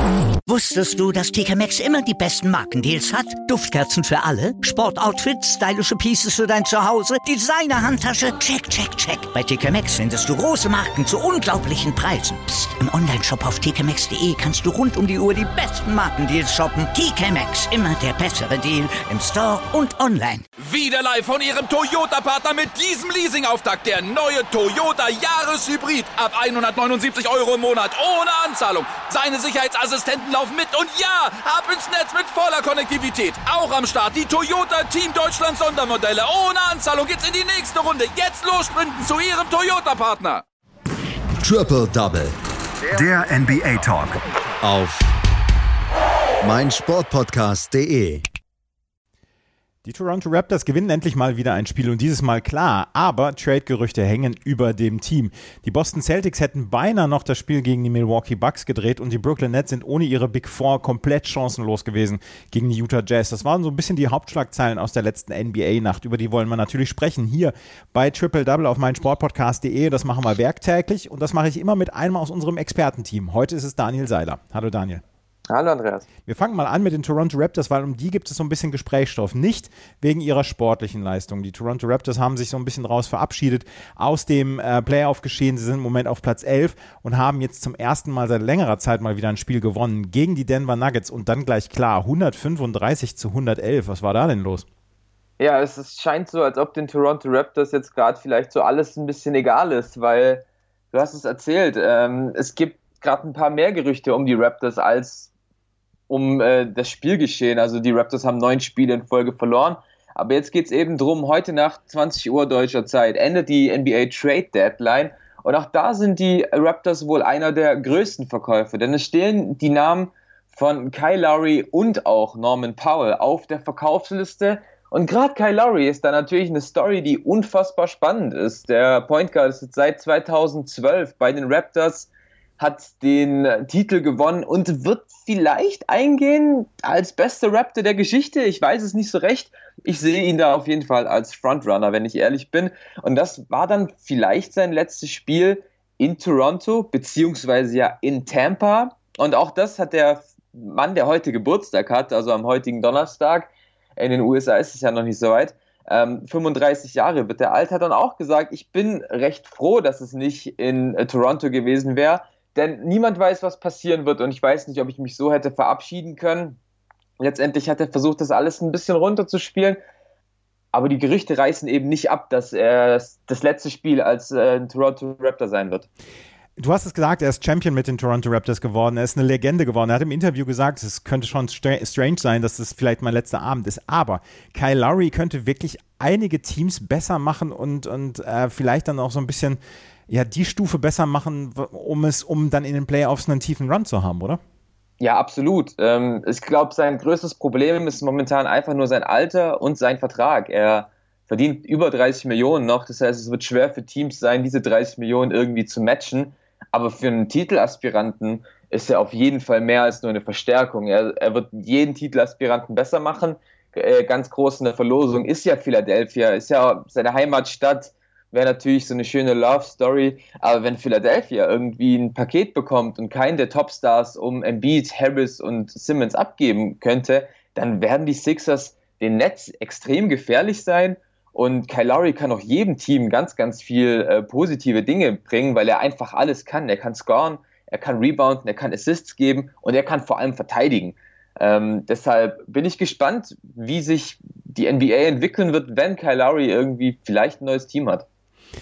Wusstest du, dass TK Maxx immer die besten Markendeals hat? Duftkerzen für alle, Sportoutfits, stylische Pieces für dein Zuhause, Designer-Handtasche, check, check, check. Bei TK Maxx findest du große Marken zu unglaublichen Preisen. Psst. Im Onlineshop auf tkmaxx.de kannst du rund um die Uhr die besten Markendeals shoppen. TK Maxx, immer der bessere Deal im Store und online. Wieder live von Ihrem Toyota-Partner mit diesem Leasing-Auftakt. Der neue Toyota Jahreshybrid. Ab 179 € im Monat. Ohne Anzahlung. Seine Sicherheitsassistenten laufen mit. Und ja, ab ins Netz mit voller Konnektivität. Auch am Start die Toyota Team Deutschland Sondermodelle. Ohne Anzahlung geht's in die nächste Runde. Jetzt los sprinten zu Ihrem Toyota-Partner. Triple Double. Der NBA Talk. Auf meinsportpodcast.de. Die Toronto Raptors gewinnen endlich mal wieder ein Spiel und dieses Mal klar, aber Trade-Gerüchte hängen über dem Team. Die Boston Celtics hätten beinahe noch das Spiel gegen die Milwaukee Bucks gedreht und die Brooklyn Nets sind ohne ihre Big Four komplett chancenlos gewesen gegen die Utah Jazz. Das waren so ein bisschen die Hauptschlagzeilen aus der letzten NBA-Nacht, über die wollen wir natürlich sprechen hier bei Triple Double auf meinsportpodcast.de. Das machen wir werktäglich und das mache ich immer mit einem aus unserem Expertenteam. Heute ist es Daniel Seiler. Hallo Daniel. Hallo Andreas. Wir fangen mal an mit den Toronto Raptors, weil um die gibt es so ein bisschen Gesprächsstoff. Nicht wegen ihrer sportlichen Leistung. Die Toronto Raptors haben sich so ein bisschen raus verabschiedet aus dem Playoff-Geschehen. Sie sind im Moment auf Platz 11 und haben jetzt zum ersten Mal seit längerer Zeit mal wieder ein Spiel gewonnen gegen die Denver Nuggets und dann gleich klar 135-111. Was war da denn los? Ja, es scheint so, als ob den Toronto Raptors jetzt gerade vielleicht so alles ein bisschen egal ist, weil du hast es erzählt, es gibt gerade ein paar mehr Gerüchte um die Raptors als um das Spielgeschehen. Also die Raptors haben 9 Spiele in Folge verloren. Aber jetzt geht es eben drum, heute Nacht 20 Uhr deutscher Zeit endet die NBA Trade Deadline. Und auch da sind die Raptors wohl einer der größten Verkäufer. Denn es stehen die Namen von Kyle Lowry und auch Norman Powell auf der Verkaufsliste. Und gerade Kyle Lowry ist da natürlich eine Story, die unfassbar spannend ist. Der Point Guard ist jetzt seit 2012 bei den Raptors, hat den Titel gewonnen und wird vielleicht eingehen als bester Raptor der Geschichte. Ich weiß es nicht so recht. Ich sehe ihn da auf jeden Fall als Frontrunner, wenn ich ehrlich bin. Und das war dann vielleicht sein letztes Spiel in Toronto, beziehungsweise ja in Tampa. Und auch das hat der Mann, der heute Geburtstag hat, also am heutigen Donnerstag, in den USA ist es ja noch nicht so weit, 35 Jahre wird der alt, hat dann auch gesagt, ich bin recht froh, dass es nicht in Toronto gewesen wäre, denn niemand weiß, was passieren wird und ich weiß nicht, ob ich mich so hätte verabschieden können. Letztendlich hat er versucht, das alles ein bisschen runterzuspielen, aber die Gerüchte reißen eben nicht ab, dass er das letzte Spiel als Toronto Raptor sein wird. Du hast es gesagt, er ist Champion mit den Toronto Raptors geworden, er ist eine Legende geworden. Er hat im Interview gesagt, es könnte schon strange sein, dass das vielleicht mein letzter Abend ist, aber Kyle Lowry könnte wirklich einige Teams besser machen und vielleicht dann auch so ein bisschen die Stufe besser machen, um dann in den Playoffs einen tiefen Run zu haben, oder? Ja, absolut. Ich glaube, sein größtes Problem ist momentan einfach nur sein Alter und sein Vertrag. Er verdient über 30 Millionen noch, das heißt, es wird schwer für Teams sein, diese 30 Millionen irgendwie zu matchen. Aber für einen Titelaspiranten ist er auf jeden Fall mehr als nur eine Verstärkung. Er wird jeden Titelaspiranten besser machen. Ganz groß in der Verlosung ist ja Philadelphia, ist ja seine Heimatstadt, wäre natürlich so eine schöne Love-Story. Aber wenn Philadelphia irgendwie ein Paket bekommt und keinen der Topstars um Embiid, Harris und Simmons abgeben könnte, dann werden die Sixers den Nets extrem gefährlich sein. Und Kyle Lowry kann auch jedem Team ganz, ganz viel positive Dinge bringen, weil er einfach alles kann. Er kann scoren, er kann rebounden, er kann Assists geben und er kann vor allem verteidigen. Deshalb bin ich gespannt, wie sich die NBA entwickeln wird, wenn Kyle Lowry irgendwie vielleicht ein neues Team hat.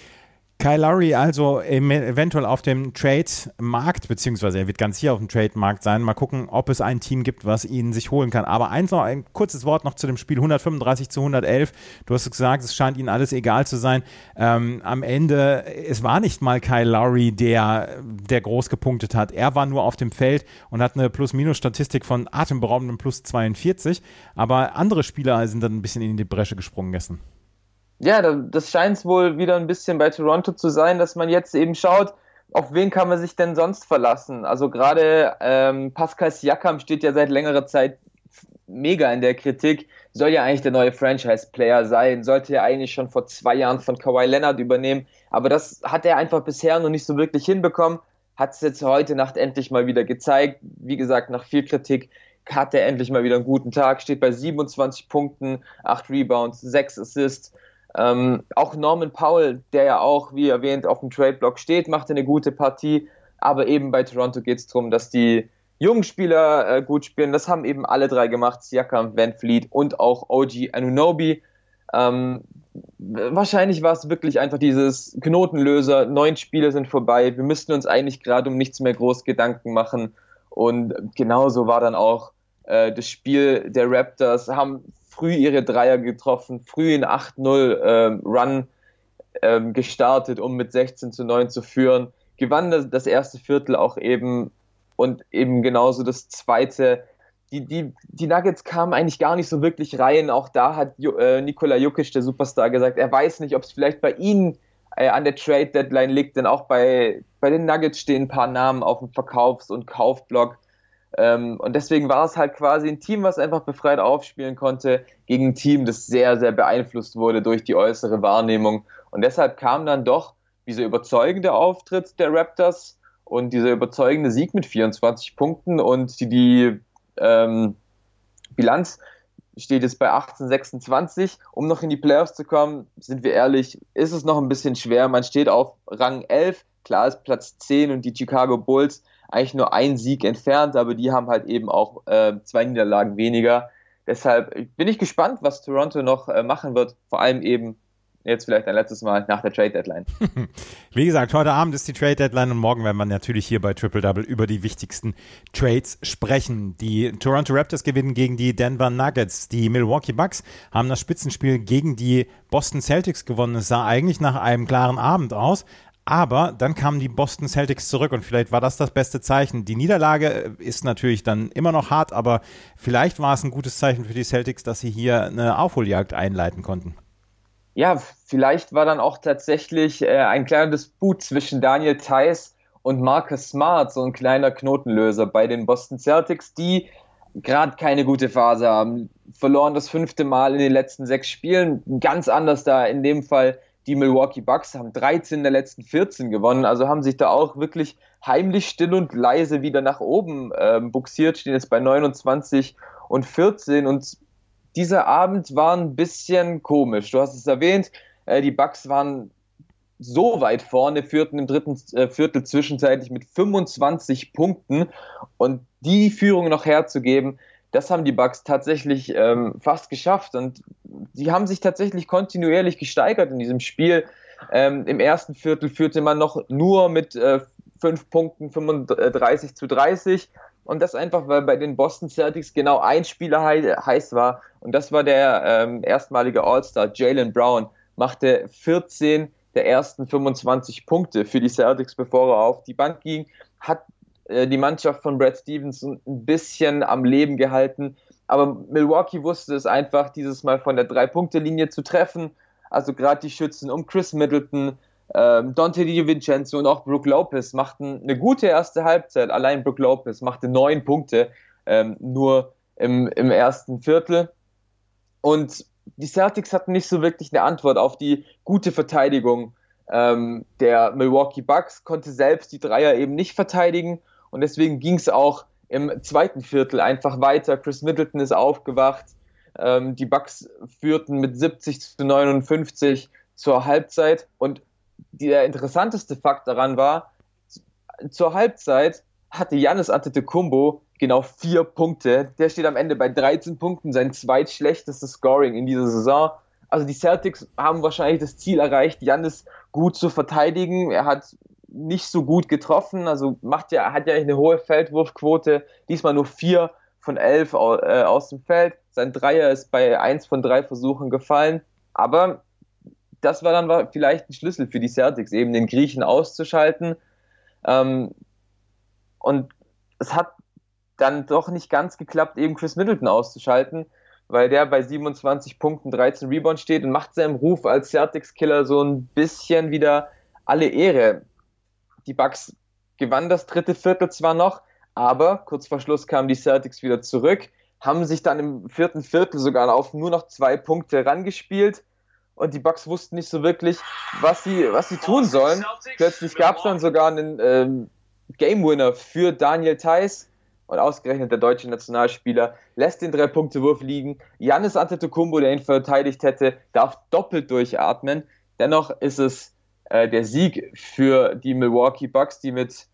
Kyle Lowry also eventuell auf dem Trade-Markt, beziehungsweise er wird ganz hier auf dem Trade-Markt sein. Mal gucken, ob es ein Team gibt, was ihn sich holen kann. Aber ein kurzes Wort noch zu dem Spiel 135-111. Du hast gesagt, es scheint ihnen alles egal zu sein. Am Ende, es war nicht mal Kyle Lowry, der groß gepunktet hat. Er war nur auf dem Feld und hat eine Plus-Minus-Statistik von atemberaubendem plus 42. Aber andere Spieler sind dann ein bisschen in die Bresche gesprungen gestern. Ja, das scheint es wohl wieder ein bisschen bei Toronto zu sein, dass man jetzt eben schaut, auf wen kann man sich denn sonst verlassen. Also gerade Pascal Siakam steht ja seit längerer Zeit mega in der Kritik, soll ja eigentlich der neue Franchise-Player sein, sollte ja eigentlich schon vor 2 Jahren von Kawhi Leonard übernehmen, aber das hat er einfach bisher noch nicht so wirklich hinbekommen. hat es jetzt heute Nacht endlich mal wieder gezeigt. Wie gesagt, nach viel Kritik hat er endlich mal wieder einen guten Tag, steht bei 27 Punkten, 8 Rebounds, 6 Assists. Auch Norman Powell, der ja auch, wie erwähnt, auf dem Trade-Block steht, macht eine gute Partie. Aber eben bei Toronto geht es darum, dass die jungen Spieler gut spielen. Das haben eben alle drei gemacht, Siakam, Van Fleet und auch OG Anunoby. Wahrscheinlich war es wirklich einfach dieses Knotenlöser, 9 Spiele sind vorbei, wir müssten uns eigentlich gerade um nichts mehr groß Gedanken machen. Und genauso war dann auch das Spiel der Raptors, haben früh ihre Dreier getroffen, früh in 8-0 Run gestartet, um mit 16-9 zu führen, gewann das erste Viertel auch eben und eben genauso das zweite. Die Nuggets kamen eigentlich gar nicht so wirklich rein, auch da hat Nikola Jokic, der Superstar, gesagt, er weiß nicht, ob es vielleicht bei ihnen an der Trade-Deadline liegt, denn auch bei den Nuggets stehen ein paar Namen auf dem Verkaufs- und Kaufblock. Und deswegen war es halt quasi ein Team, was einfach befreit aufspielen konnte, gegen ein Team, das sehr, sehr beeinflusst wurde durch die äußere Wahrnehmung. Und deshalb kam dann doch dieser überzeugende Auftritt der Raptors und dieser überzeugende Sieg mit 24 Punkten und die Bilanz steht jetzt bei 18-26. Um noch in die Playoffs zu kommen, sind wir ehrlich, ist es noch ein bisschen schwer. Man steht auf Rang 11, klar ist Platz 10 und die Chicago Bulls eigentlich nur ein Sieg entfernt, aber die haben halt eben auch 2 Niederlagen weniger. Deshalb bin ich gespannt, was Toronto noch machen wird, vor allem eben jetzt vielleicht ein letztes Mal nach der Trade-Deadline. Wie gesagt, heute Abend ist die Trade-Deadline und morgen werden wir natürlich hier bei Triple Double über die wichtigsten Trades sprechen. Die Toronto Raptors gewinnen gegen die Denver Nuggets. Die Milwaukee Bucks haben das Spitzenspiel gegen die Boston Celtics gewonnen. Es sah eigentlich nach einem klaren Abend aus, aber dann kamen die Boston Celtics zurück und vielleicht war das beste Zeichen. Die Niederlage ist natürlich dann immer noch hart, aber vielleicht war es ein gutes Zeichen für die Celtics, dass sie hier eine Aufholjagd einleiten konnten. Ja, vielleicht war dann auch tatsächlich ein kleiner Disput zwischen Daniel Theis und Marcus Smart, so ein kleiner Knotenlöser bei den Boston Celtics, die gerade keine gute Phase haben. Verloren das 5. Mal in den letzten 6 Spielen. Ganz anders da in dem Fall die Milwaukee Bucks, haben 13 der letzten 14 gewonnen, also haben sich da auch wirklich heimlich still und leise wieder nach oben buxiert, stehen jetzt bei 29 und 14 und dieser Abend war ein bisschen komisch. Du hast es erwähnt, die Bucks waren so weit vorne, führten im dritten Viertel zwischenzeitlich mit 25 Punkten und die Führung noch herzugeben, das haben die Bucks tatsächlich fast geschafft und die haben sich tatsächlich kontinuierlich gesteigert in diesem Spiel. Im ersten Viertel führte man noch nur mit 5 Punkten 35-30 und das einfach, weil bei den Boston Celtics genau ein Spieler heiß war und das war der erstmalige All-Star Jaylen Brown, machte 14 der ersten 25 Punkte für die Celtics, bevor er auf die Bank ging, hat die Mannschaft von Brad Stevens ein bisschen am Leben gehalten, aber Milwaukee wusste es einfach, dieses Mal von der 3-Punkte-Linie zu treffen, also gerade die Schützen um Chris Middleton, Donte DiVincenzo und auch Brook Lopez machten eine gute erste Halbzeit. Allein Brook Lopez machte 9 Punkte nur im ersten Viertel. Und die Celtics hatten nicht so wirklich eine Antwort auf die gute Verteidigung der Milwaukee Bucks, konnte selbst die Dreier eben nicht verteidigen. Und deswegen ging es auch im zweiten Viertel einfach weiter. Chris Middleton ist aufgewacht. Die Bucks führten mit 70-59 zur Halbzeit. Und der interessanteste Fakt daran war, zur Halbzeit hatte Giannis Antetokounmpo genau 4 Punkte. Der steht am Ende bei 13 Punkten, sein zweitschlechtestes Scoring in dieser Saison. Also die Celtics haben wahrscheinlich das Ziel erreicht, Giannis gut zu verteidigen. Er hat nicht so gut getroffen, also hat ja eine hohe Feldwurfquote, diesmal nur 4 von 11 aus dem Feld. Sein Dreier ist bei 1 von 3 Versuchen gefallen, aber das war dann vielleicht ein Schlüssel für die Celtics, eben den Griechen auszuschalten. Und es hat dann doch nicht ganz geklappt, eben Chris Middleton auszuschalten, weil der bei 27 Punkten, 13 Rebounds steht und macht seinem Ruf als Celtics-Killer so ein bisschen wieder alle Ehre. Die Bucks gewannen das dritte Viertel zwar noch, aber kurz vor Schluss kamen die Celtics wieder zurück, haben sich dann im vierten Viertel sogar auf nur noch 2 Punkte rangespielt. Und die Bucks wussten nicht so wirklich, was sie tun sollen. Plötzlich gab es dann sogar einen Game Winner für Daniel Theis und ausgerechnet der deutsche Nationalspieler lässt den 3-Punkte-Wurf liegen. Giannis Antetokounmpo, der ihn verteidigt hätte, darf doppelt durchatmen. Dennoch ist es der Sieg für die Milwaukee Bucks, die mit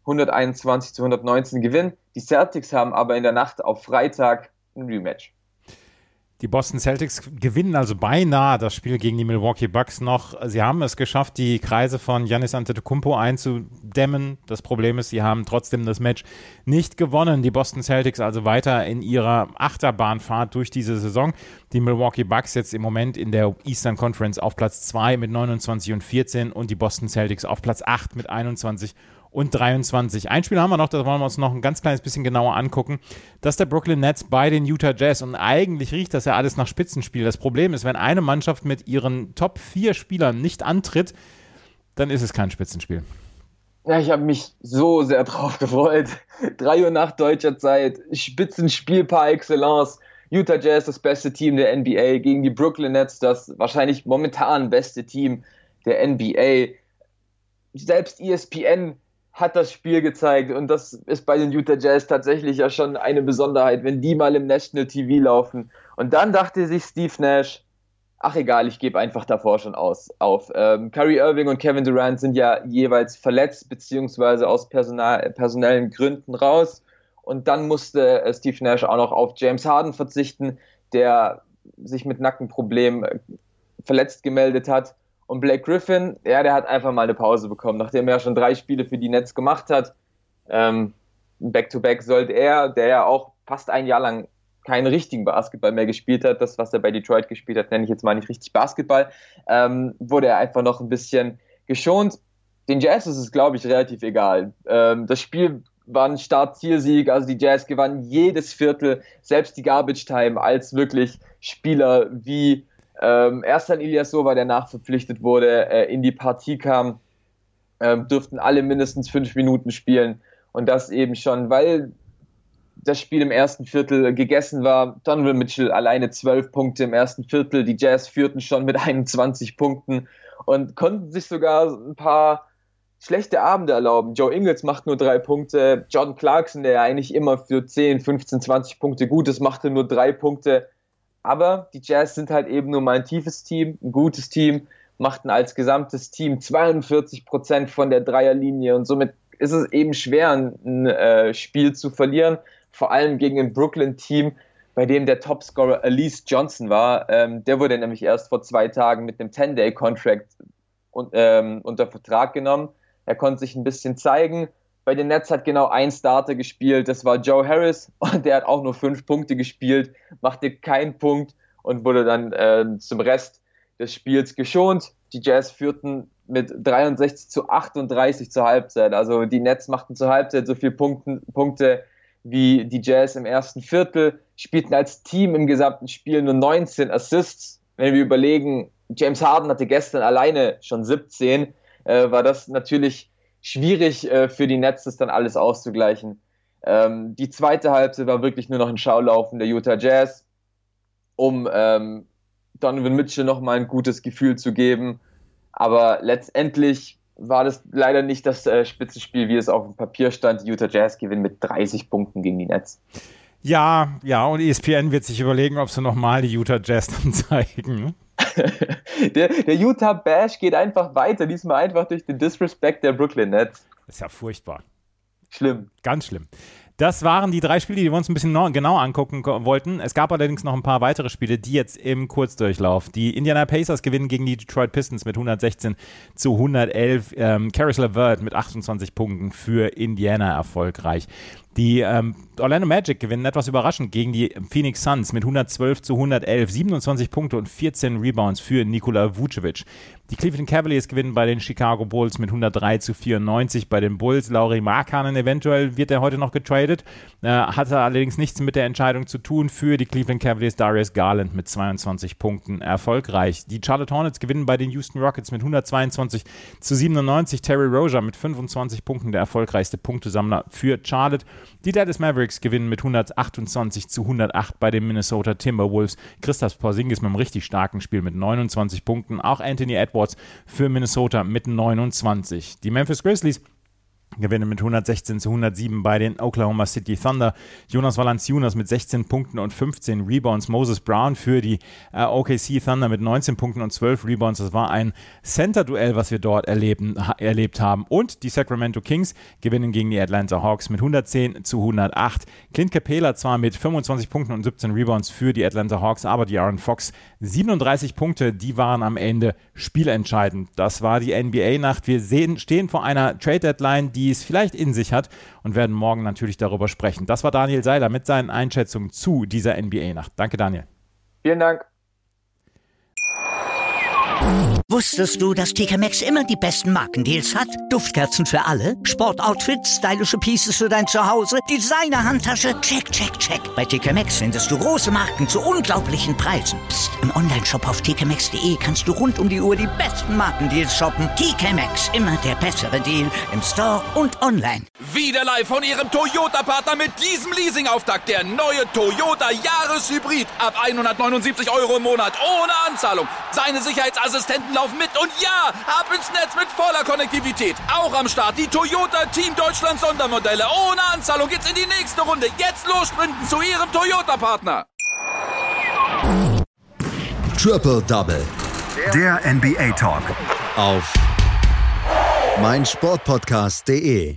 121-119 gewinnen. Die Celtics haben aber in der Nacht auf Freitag ein Rematch. Die Boston Celtics gewinnen also beinahe das Spiel gegen die Milwaukee Bucks noch. Sie haben es geschafft, die Kreise von Giannis Antetokounmpo einzudämmen. Das Problem ist, sie haben trotzdem das Match nicht gewonnen. Die Boston Celtics also weiter in ihrer Achterbahnfahrt durch diese Saison. Die Milwaukee Bucks jetzt im Moment in der Eastern Conference auf Platz 2 mit 29 und 14 und die Boston Celtics auf Platz 8 mit 21 und 23. Ein Spiel haben wir noch, das wollen wir uns noch ein ganz kleines bisschen genauer angucken. Das ist der Brooklyn Nets bei den Utah Jazz und eigentlich riecht das ja alles nach Spitzenspiel. Das Problem ist, wenn eine Mannschaft mit ihren Top 4 Spielern nicht antritt, dann ist es kein Spitzenspiel. Ja, ich habe mich so sehr drauf gefreut. 3 Uhr nach deutscher Zeit, Spitzenspiel par excellence. Utah Jazz, das beste Team der NBA, gegen die Brooklyn Nets, das wahrscheinlich momentan beste Team der NBA. Selbst ESPN hat das Spiel gezeigt und das ist bei den Utah Jazz tatsächlich ja schon eine Besonderheit, wenn die mal im National TV laufen. Und dann dachte sich Steve Nash, ach egal, ich gebe einfach davor schon auf. Kyrie Irving und Kevin Durant sind ja jeweils verletzt, beziehungsweise aus personellen Gründen raus. Und dann musste Steve Nash auch noch auf James Harden verzichten, der sich mit Nackenproblemen verletzt gemeldet hat. Und Blake Griffin, ja, der hat einfach mal eine Pause bekommen, nachdem er schon 3 Spiele für die Nets gemacht hat. Back-to-back sollte er, der ja auch fast ein Jahr lang keinen richtigen Basketball mehr gespielt hat, das, was er bei Detroit gespielt hat, nenne ich jetzt mal nicht richtig Basketball, wurde er einfach noch ein bisschen geschont. Den Jazz ist es, glaube ich, relativ egal. Das Spiel war ein Start-Ziel-Sieg, also die Jazz gewannen jedes Viertel, selbst die Garbage-Time, als wirklich Spieler wie Ersan Ilyasova, der nachverpflichtet wurde, in die Partie kam, dürften alle mindestens 5 Minuten spielen. Und das eben schon, weil das Spiel im ersten Viertel gegessen war. Donovan Mitchell alleine 12 Punkte im ersten Viertel. Die Jazz führten schon mit 21 Punkten und konnten sich sogar ein paar schlechte Abende erlauben. Joe Ingles macht nur 3 Punkte. Jordan Clarkson, der ja eigentlich immer für 10, 15, 20 Punkte gut ist, machte nur 3 Punkte. Aber die Jazz sind halt eben nur mal ein tiefes Team, ein gutes Team, machten als gesamtes Team 42% von der Dreierlinie und somit ist es eben schwer, ein Spiel zu verlieren, vor allem gegen ein Brooklyn-Team, bei dem der Topscorer Elise Johnson war. Der wurde nämlich erst vor 2 Tagen mit einem 10-Day-Contract unter Vertrag genommen. Er konnte sich ein bisschen zeigen. Bei den Nets hat genau ein Starter gespielt, das war Joe Harris und der hat auch nur 5 Punkte gespielt, machte keinen Punkt und wurde dann zum Rest des Spiels geschont. Die Jazz führten mit 63-38 zur Halbzeit, also die Nets machten zur Halbzeit so viele Punkte wie die Jazz im ersten Viertel, spielten als Team im gesamten Spiel nur 19 Assists. Wenn wir überlegen, James Harden hatte gestern alleine schon 17, war das natürlich schwierig für die Nets, das dann alles auszugleichen. Die zweite Halbzeit war wirklich nur noch ein Schaulaufen der Utah Jazz, um Donovan Mitchell nochmal ein gutes Gefühl zu geben. Aber letztendlich war das leider nicht das Spitzenspiel, wie es auf dem Papier stand. Die Utah Jazz gewinnen mit 30 Punkten gegen die Nets. Ja, und ESPN wird sich überlegen, ob sie nochmal die Utah Jazz dann zeigen. Der Utah Bash geht einfach weiter, diesmal einfach durch den Disrespect der Brooklyn Nets. Das ist ja furchtbar. Schlimm. Ganz schlimm. Das waren die 3 Spiele, die wir uns ein bisschen genauer angucken wollten. Es gab allerdings noch ein paar weitere Spiele, die jetzt im Kurzdurchlauf. Die Indiana Pacers gewinnen gegen die Detroit Pistons mit 116-111. Caris LeVert mit 28 Punkten für Indiana erfolgreich. Die Orlando Magic gewinnen etwas überraschend gegen die Phoenix Suns mit 112-111, 27 Punkte und 14 Rebounds für Nikola Vucevic. Die Cleveland Cavaliers gewinnen bei den Chicago Bulls mit 103-94 bei den Bulls. Lauri Markkanen, eventuell wird er heute noch getradet, hatte allerdings nichts mit der Entscheidung zu tun. Für die Cleveland Cavaliers Darius Garland mit 22 Punkten erfolgreich. Die Charlotte Hornets gewinnen bei den Houston Rockets mit 122-97. Terry Rozier mit 25 Punkten, der erfolgreichste Punktesammler für Charlotte. Die Dallas Mavericks gewinnen mit 128-108 bei den Minnesota Timberwolves. Kristaps Porzingis mit einem richtig starken Spiel mit 29 Punkten. Auch Anthony Edwards für Minnesota mit 29. Die Memphis Grizzlies gewinnen mit 116-107 bei den Oklahoma City Thunder. Jonas Valanciunas mit 16 Punkten und 15 Rebounds. Moses Brown für die OKC Thunder mit 19 Punkten und 12 Rebounds. Das war ein Center-Duell, was wir dort erlebt haben. Und die Sacramento Kings gewinnen gegen die Atlanta Hawks mit 110-108. Clint Capela zwar mit 25 Punkten und 17 Rebounds für die Atlanta Hawks, aber die Aaron Fox 37 Punkte, die waren am Ende spielentscheidend. Das war die NBA-Nacht. Wir stehen vor einer Trade-Deadline, die es vielleicht in sich hat und werden morgen natürlich darüber sprechen. Das war Daniel Seiler mit seinen Einschätzungen zu dieser NBA-Nacht. Danke, Daniel. Vielen Dank. Wusstest du, dass TK Maxx immer die besten Markendeals hat? Duftkerzen für alle, Sportoutfits, stylische Pieces für dein Zuhause, Designer-Handtasche, check, check, check. Bei TK Maxx findest du große Marken zu unglaublichen Preisen. Psst. Im Onlineshop auf tkmaxx.de kannst du rund um die Uhr die besten Markendeals shoppen. TK Maxx, immer der bessere Deal im Store und online. Wieder live von Ihrem Toyota-Partner mit diesem Leasing-Auftakt. Der neue Toyota Jahreshybrid. Ab 179 € im Monat. Ohne Anzahlung. Seine Sicherheitsassistenten laufen mit. Und ja, ab ins Netz mit voller Konnektivität. Auch am Start die Toyota Team Deutschland Sondermodelle. Ohne Anzahlung geht's in die nächste Runde. Jetzt los sprinten zu Ihrem Toyota-Partner. Triple Double. Der NBA Talk. Auf meinsportpodcast.de.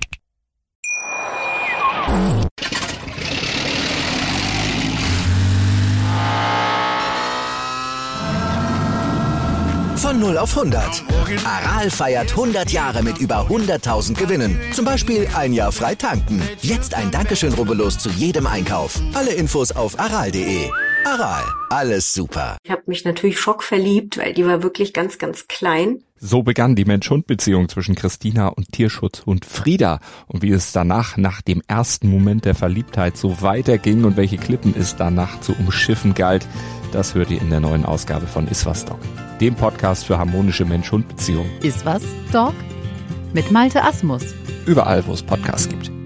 Von 0 auf 100. Aral feiert 100 Jahre mit über 100.000 Gewinnen. Zum Beispiel ein Jahr frei tanken. Jetzt ein Dankeschön, rubbellos zu jedem Einkauf. Alle Infos auf aral.de. Aral, alles super. Ich habe mich natürlich schockverliebt, weil die war wirklich ganz, ganz klein. So begann die Mensch-Hund-Beziehung zwischen Christina und Tierschutzhund Frieda. Und wie es danach, nach dem ersten Moment der Verliebtheit, so weiterging und welche Klippen es danach zu umschiffen galt, das hört ihr in der neuen Ausgabe von Iswas Dog, dem Podcast für harmonische Mensch-Hund-Beziehungen. Iswas Dog? Mit Malte Asmus. Überall, wo es Podcasts gibt.